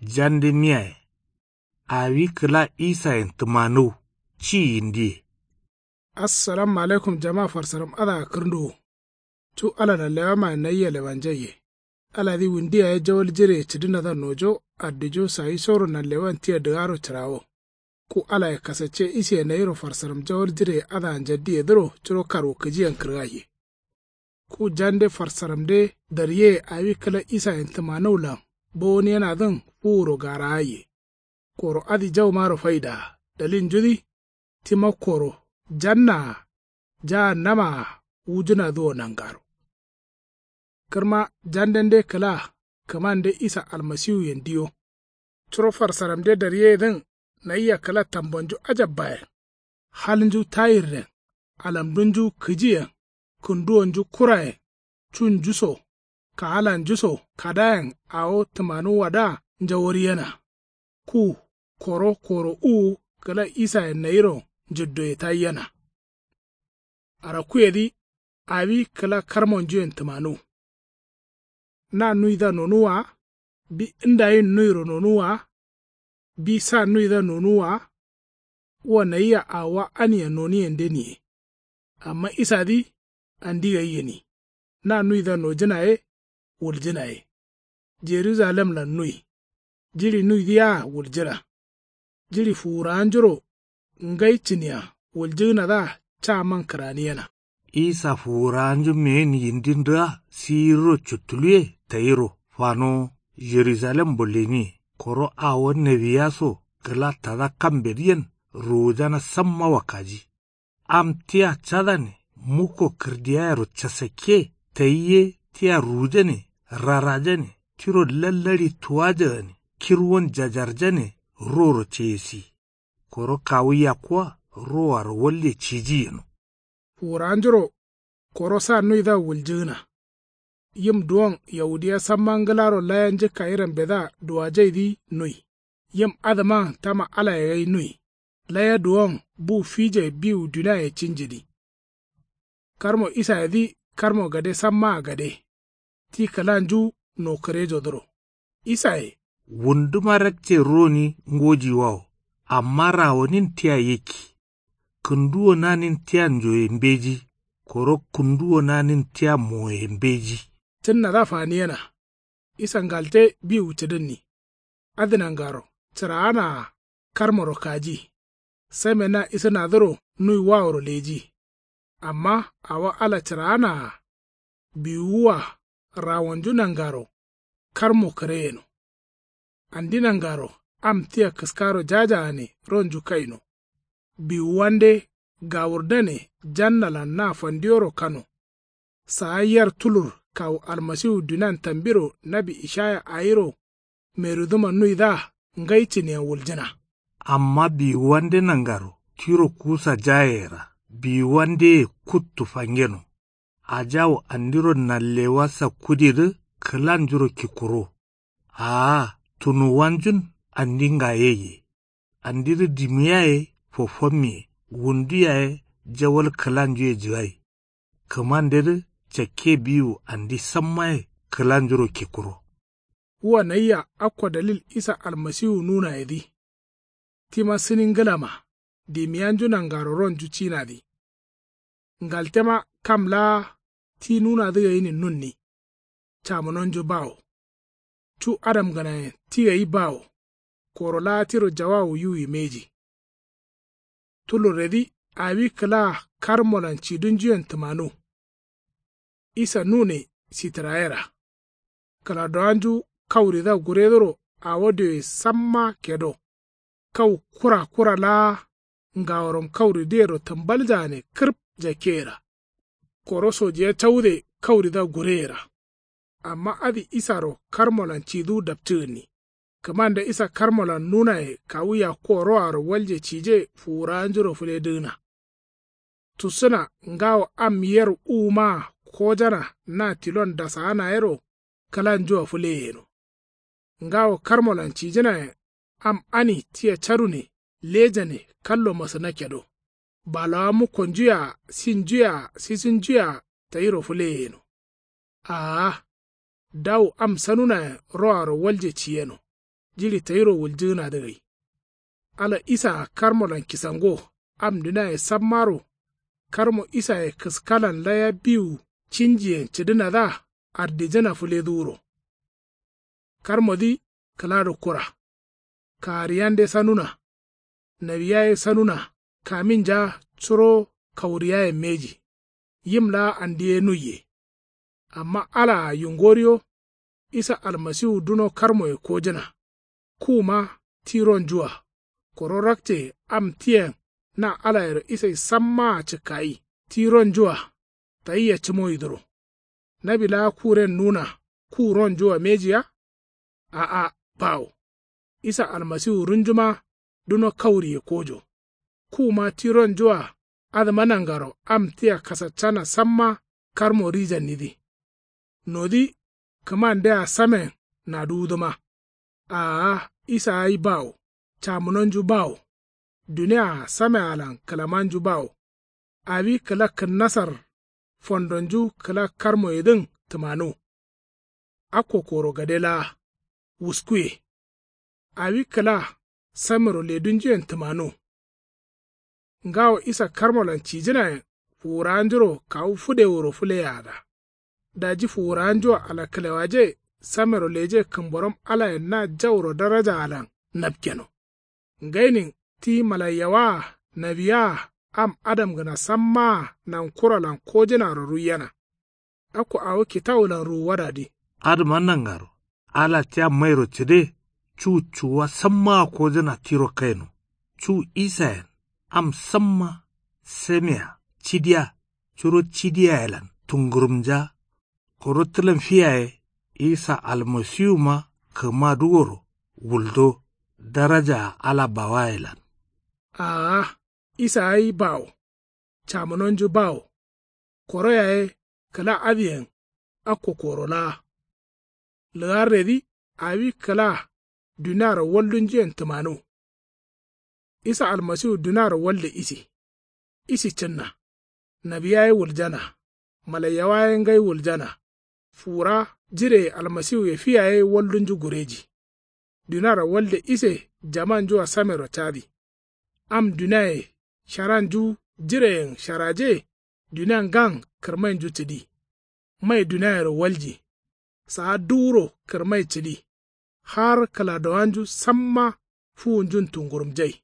jande miyae, awi kila isa entumanu, ci indi. Assalamu alaikum jama'a farsaram ada kirndo. Tu ala na lewa ma na iya lewanjaye. Ala di windiya ya jawal jire cidina da nojo, addijo sayi soro na lewan tiya dagaro tirawo. Ku ala ya kasace isi na yiro farsaram jawal jire ada anjaddi ya duro ciro karo kajiyan kirgaye. Ku jande farsaram de darye awi kala isa entumanu lam, bo ni yana zan furo garaye. Koro adi jaw maro faida, dalin judi, tima koro. Janna nama wujuna zuwa nangaro. Kirma jandende kala kamande isa almasiyu yendiyo. Curo farsaramde darye din na iya kala tambonju ajabbaye. Halinju tayirren, alamdunju kijiyen, kunduwanju kuraye, chun juso, ka halan juso, kadayen awo tumanu wada njaworiyana. Ku koro kala isa yenayiro jiddo ya tayyana. Arakuyedi abi kala karmon juyen tumanu. Na nuida nonuwa, bi indayin nuiro nonuwa, bi sa nuida nonuwa, wana iya awa aniya noniyen deniye. Amma isa di andiga yeni. Na nuida no jinaye, wul jinaye. Jerusalem la nui. Jiri nuidiya wul jira. Jiri furanjuro ngai ciniya waljina da caman karaniyana. Isa furanju men yindindra siro chutulye tayiro fano Jerusalem boleni koro awon nebiyaso kala tada kamberiyen rojana samma wakaji. Amtia chadane muko kirdiyaro chasake tayye tia rujane rarajane tiro lallari tuwajane kirwon jajarjane roro chesi. Koro kawiya kwa roar wolle ciji yano. Furanjuro koro sa nuida wuljina. Yim duwan Yahudiya sammangalaro layan jika irin beda duwajai di nui. Yim adama tama ala ya nui. Laya duwan bu fije biyu duna ya cinjidi. Karmo isa ya di karmo gade samma gade. Ti kalanju no karejo duro. Isa ya. Wundumarakce roni ngoji wao. Amma rawonin tiya yeki, kunduwo nanin tiya njoye mbeji, koro kunduwo nanin tiya moye mbeji. Tinna da faniyana, isan galte biyu cidinni, adinangaro, cirana karmoro kaji, semena isa nadiro nui wawro leji, amma awa ala cirana biyuwa rawanju nangaro, karmo kareyeno. Andinangaro, am tiya kaskaro jajane ronju kaino. Bi wande gawurdane jannala na fandiyoro kano. Saayar tulur kaw almasihu dunan tambiro nabi ishaya ayiro meruduma nuida ngaichine wuljina. Amma bi wande nangaro tiro kusa jayera bi wande kuttu fangeno. Ajaw andiro nallewasa kudir kalanjuro kikuro. Tunu wanjun andinga yeye. Andiri dimiyaye fofomye, wundiyaye jawal kalanjuye jiwai. Kamandiri chake biyu andi sammaye kalanjuro kikuro. Uwa na iya akwa dalil isa almasihu nuna yadi. Tima sinin galama, dimiyanju nangaroron juchina di. Ngaltema kamla ti nuna diga yini nunni. Chamanonjo bao. Tu adam ganaye tiga yi bao. Korola tiro jawawu yu meji. Tulu redi awi kala karmolan cidunjiyan tumanu. Isa nune sitraera. Kala doanju kawrida guredoro awode samma kedo. Kaw kura la ngaworom kawridero tambaljane kirp jakera. Koroso je chawde kawrida gurera. Amma adi isaro karmolan cidu daptuni. Kamanda isa karmolan nunaye kawuya koroaro walje cije furanjuro fuleduna. Tusuna ngawo am yer uma kojana na tilon dasana ero kalanjua fuleyeno. Ngawo karmolan cijina am ani tia charune lejane kallo masana kedo. Balawamu konjuya sinjuya sisinjuya tayiro fuleyeno. Daw am sanuna roaro walje ciyeno. jili tayiro wuljina dai ala isa karmolan kisango amdina ya sammaro karmo isa ya kiskalan laya biyu cinjiyen cidina da ardijana fule duro karmo di kalado kura kariyande sanuna nabiyaye sanuna kaminja tsuro kauriyaye meji yimla andiye nuye amma ala yungoriyo isa almasihu duno karmo ya kojina kuma tiron juwa kororakte am tien na alayar isa samma cikai tiron juwa ta iya cimo idro nabila kuren nuna kuron juwa mejiya a bawo isa almasihu runjuma duno kauri ya kojo kuma tiron juwa admanangaro am tia kasachana samma karmo rijan nidi nodi kamande a samen na duduma isa ai bawo chamunonju bawo duniya same alan kalamanju bawo abi kala nasar fondonju kala karmo edin tumanu akokoro gadela wuskue abi kala samiro ledunjen tumanu ngawo isa karmolan cijina furanjuro kawu fude wuro fule yada daji furanjo ala kalewaje samiro leje kamborom ala na jawro daraja alan napkeno ngainin ti malayawa nabiya am adam gana samma nan kuralan kojina ruruyana aku awo kitawulan ruwadadi adman nangaro ala tia mairo cide chuwa samma kojina tiro kaino chu isayen am samma semia chidia churo chidia elan tungurumja korotilan fiyaye isa almasiyuma kama duworo wuldo daraja ala bawailan isa ai bawo chamunonju bawo koroyaye kala abiyen akokorola laredi abi kala dunar wallunjen tumanu isa almasihu dunar walde isi cinna nabiyaye wuljana malayawaye ngai wuljana fura jire almasihu ya fiyaye wallunju gureji dunara walde ise jaman juwa samero chadi am dunaye sharanju jireyen sharaje dunan gang kirmain ju tidi mai dunayar walji sa duro kirmai tidi har kala dawanju samma fuunjun tungurumjai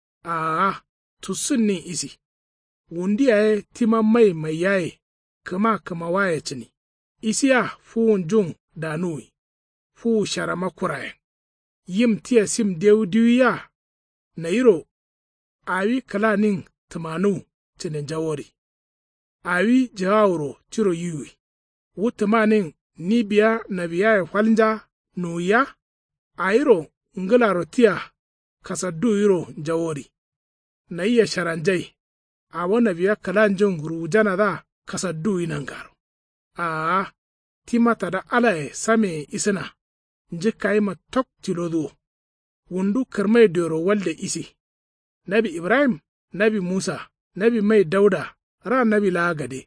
tusunni isi wundiyaye tima mai yaye kama waye cini isiya fuunjun danui fu sharama kurayen yim tiya sim diwiya na yiro awi kalanin tumanu cinin jawori awi jawuro tiro yiwi wutumanin nibiya nabiya ya falnja nuya ayiro ngilaro tiya kasaddu yiro jawori na iya sharanjai awo nabiya kalanjin rujana da kasaddu inangaro timata da alaye same isina njika ima tok tilodo wundu kirmai doro walde isi nabi Ibrahim nabi Musa nabi mai Dauda ra nabi lagade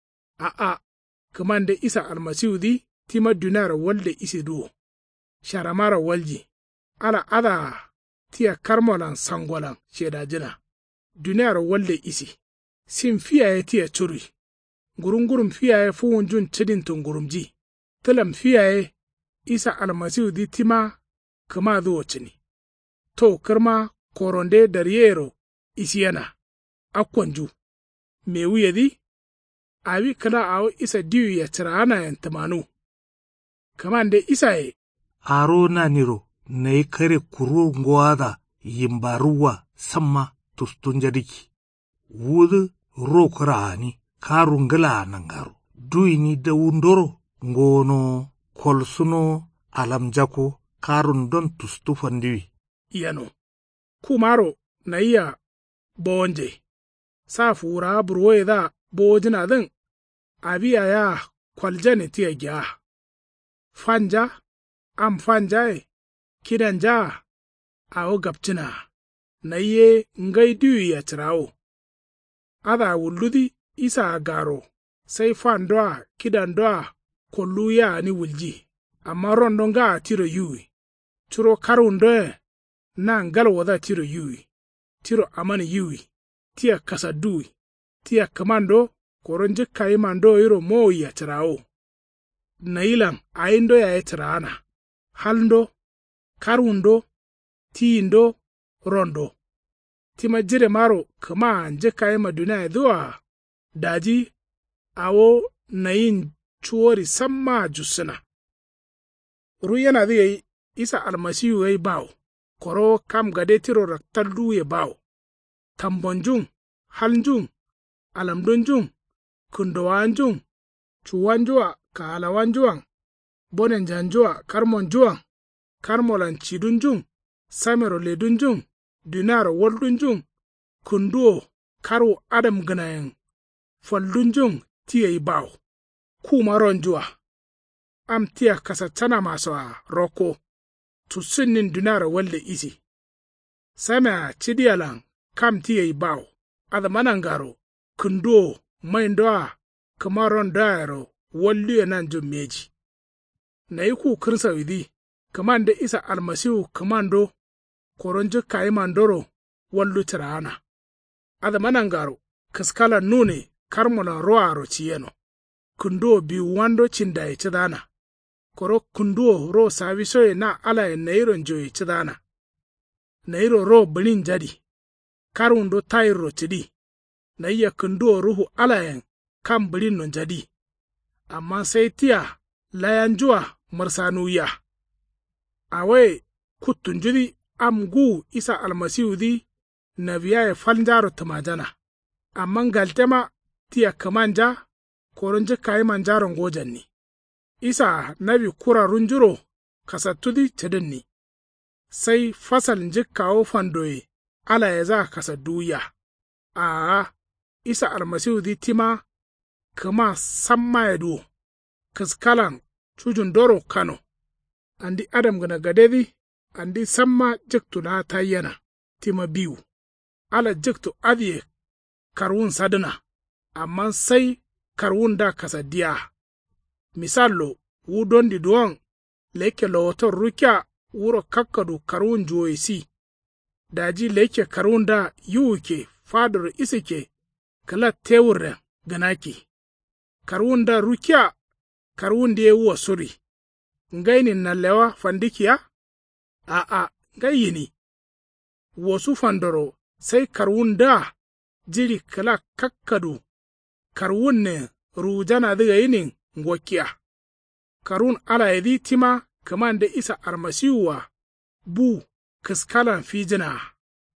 kamande isa almasihu di tima dunara walde isi duo sharamara walji ala ada tiya karmolan sangolan shedajina dunara walde isi sim fiyaye tiya churi gurungurum fiyaye fuwunjun cidin tungurumji tilam fiyaye isa almasihu di tima kama zuwa cini to kirma koronde daryero isiyana akwanju me wuye di abi kala awo isa diyu ya tirana yan tamanu kamande isaye aro na niro na yi kare kuro ngwada yimbaruwa samma tustun jadiki wudu ro kurani karungala nangaro duini da wundoro ngono kolsuno alamjako karun don tustu fandiwi yano kumaro na iya bonje sa fura burwe da bojina din abiya ya kwaljane tiya gya fanja am fanjaye kidanja awo gaptina na iye ngai duyi ya tirawo ada wuludi isa garo sai fandoa kidandoa kollu ya ni wulji amma rondon ga tiro yuwi churo karunde na ngal wada tiro yui, tiro amani yui, tia kasadui, tia kamando koronje kaimando iro mo ya tirao. Nailang aindo ya etirana, halndo, karundo, tiindo, rondo. Tima jire maro kama nje kaima dunia edua, daji awo nayin chuori samma jusina. Ruyana dhiye Isa almasihu ay baw, koro kam gade tiro raktaldu ye baw. Tambonjung, halnjung, alamdunjung, kundowanjung, chuwanjua ka alawanjuang, bonenjanjua karmonjuang, karmolan chidunjung, samero ledunjung, dinaro woldunjung, kunduo karu adam ganayang, foldunjung tiye baw, kumaronjua. Am tia kasatana maswa roko, tusinin dinaro walde isi. Sama chidialang kam tiye baw, adamanangaro, kunduo, maindoa, kamaron dairo, walde nanjum meji. Na yiku kirsa widi, kamande Isa almasihu kamando, koronjo kaimandoro, waldu tirana. Adamanangaro, kaskala nune, karmola roaro chiyeno. Kunduo bi wando chindaye chidana. Koro kunduo ro savisoye na alaye nairo njoye chidana. Nairo ro bilin jadi. Karundo tairo chidi. Na iya kunduo ruhu alaye kam bilin non jadi. Amma sai tia layanjua marsanuya. Awe kutunjudi amgu Isa almasihu di nabiyaye falnjaro tamajana. Amma galtema tia kamanja koronje kaimanjaron gojanni. Isa nabi kura runjuro kasatudi chedinni. Sai fasal njikawo fandoye ala yaza kasaduya. Isa almasihu di tima kama samma edu. Kaskalan chujun doro kano. Andi adam gana gadedi andi samma jektu na tayyana tima biyu. Ala jektu adye karun sadana. Amma sai karun da kasadiya. Misallo, wudondi duwan leke lowotor rukya wuro kakkadu karun juwoisi. Daji leke karun da yuwuke fadar isike kala tewurren ganaki. Karun da rukya karun da yawuwa suri. Ngaini na lewa fandikiya? Ngayini. Wasu fandoro sai karun da jiri kala kakkadu karun ne rujana diga yinin ngwakiya. Karun ala yadi tima kamande Isa almasihuwa bu kaskalan fijina.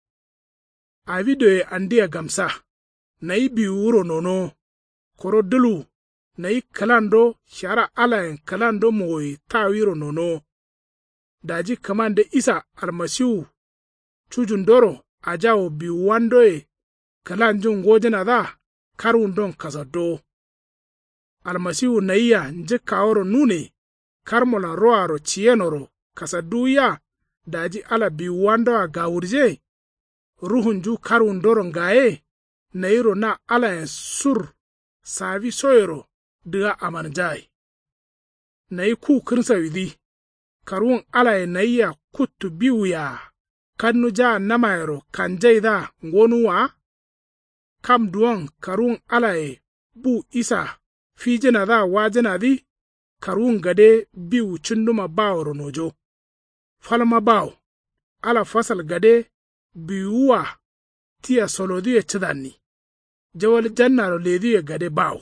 A videoye andiya gamsa, na yi biyu wuro nono, koro dulu, na yi kalando shara alayen kalando moyi ta wiro nono. Daji kamande Isa almasihu chujun doro a jawo biyu wandoye kalanjun gojina da karun don kasado. Almasihu na iya njikaworo nune karmola roaro chiyenoro kasaduya daji ala biwando a gawurje ruhunju karun doro ngaye na iro na ala sur savi soyero diga amanjai. Na iku kirsa widi karun ala na iya kutu biwya kannu ja namayero kanjaida ngonuwa kam duwan karun ala bu Isa fijina da wajina di karun gade biu chunduma bao ronojo. Falma bao, ala fasal gade biuwa tia solodiye chidani. Jawal jannaro lediye gade bao.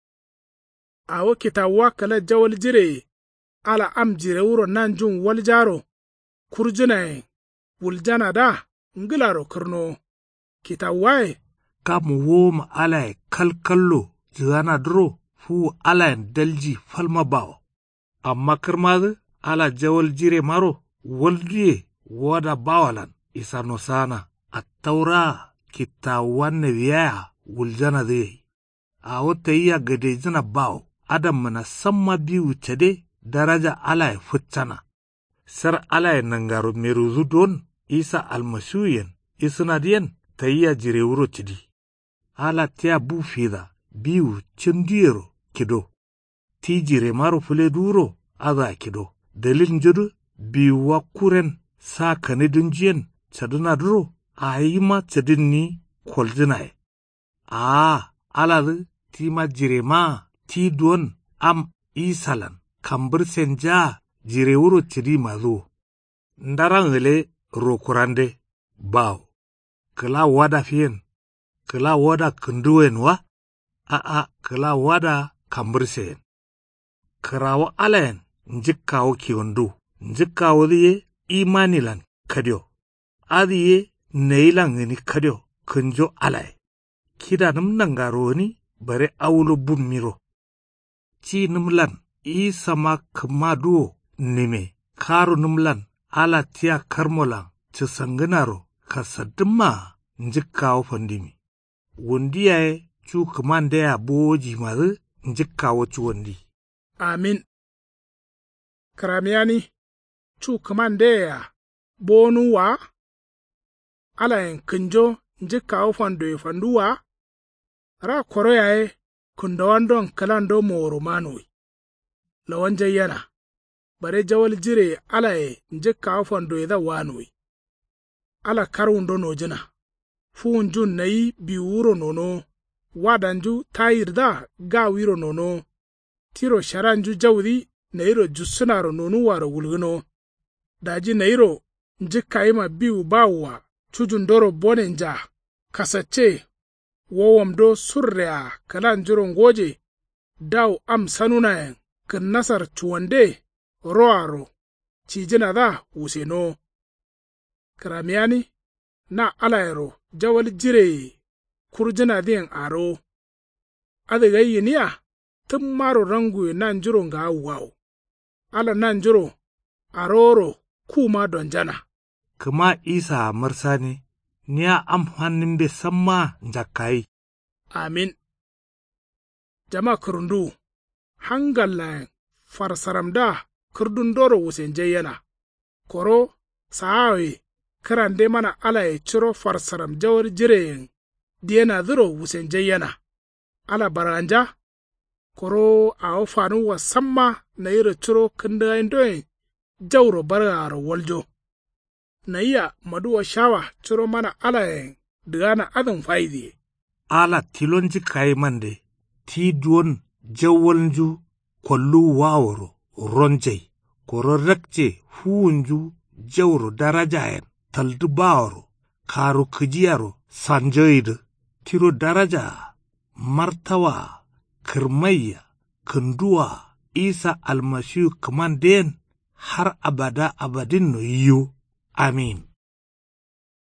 Awo kitawa kala jawal jire ala am jire wuro nanjun waljaro kurjuna wuljana da ngilaro kurno. Kitawae kam woma ala kalkallo jana dro fu ala dalji falma bawo. Amma kirmadu ala jawal jire maro waldiye wada bawalan Isa nosana attaura kitawan nebiya wuljana de. Awo tayya gade jina bawo adam mana samma biyu chade daraja ala futsana. Sar ala nangaro meruzu don Isa almasihuyen isnadiyen tayya jire wuro chidi. Ala tia bu fida biu cindiyero kido. Ti jire maro fule duro ada kido. Dalil njudu biwa kuren sa kanidin jiyan caduna duro a yi ma cadin ni kwaljinaye. Alal ti ma jire ma ti don am isalan kambir senja jire wuro cidi mazo. Ndaran hele rokurande baw. Kala wada fiyen, kala wada kunduwen wa, kala wada kambir sen. Karawa alayen njikawo kiondu, njikawo diye imanilan kadyo. Adiye neilan ngini kadyo kunjo alay. Kida nangaro ni bare awulo bummiro. Ci numlan sama kamaduo nime karo numlan ala tiya karmolan ci sanganaro kasadima njikawo fandimi. Wundiyaye cu kamandaya boji mazu njikawo ci wandi. Amin. Karamiyani cu kamandaya bonuwa alayen kunjo njikawo fanduwa ra koroyaye kundawandon kalando moro manoi. Lawanje yana bare jawal jire alaye njikawo fandoida wanoi. Ala karundo nojina. Funjun nayi biwuro nono. Wadanju tayirda gawiro nono. Tiro sharanju jawdi nairo jussunaro nonu waro wulguno. Daji nairo njikaima biu bawa chujundoro bonenja kasace wowamdo surrea kalanjuro ngoje daw am sanunayen kin nasar chuwande roaro cijina da useno. Karamiyani na alayro jawal jire kurjina diyan aro. Adigayi niya tun maro rangu nanjuro nga wow. Ala nanjuro aroro kuma donjana. Kuma Isa marsani niya amfanin da samma jakai. Amin. Jama kurundu hangalla farsaramda kurdundoro wusenje yana. Koro saawe karande mana ala ciro farsaram jawar jireyen diena dhuro wusenje yana. Ala baranja koro a fanu wa samma na ira ciro kandayendoyen jawro bararo waljo. Na iya maduwa shawa ciro mana alayen digana adin faidi. Ala tilonji kai mande ti duon jawalju kollu waworo ronjai koro rakje huunju jawro darajayen taldu baworo karu kijiyaro sanjoidu tiro daraja martawa kirmayya kunduwa Isa almasihu kamanden har abada abadin no yiwu. Amin.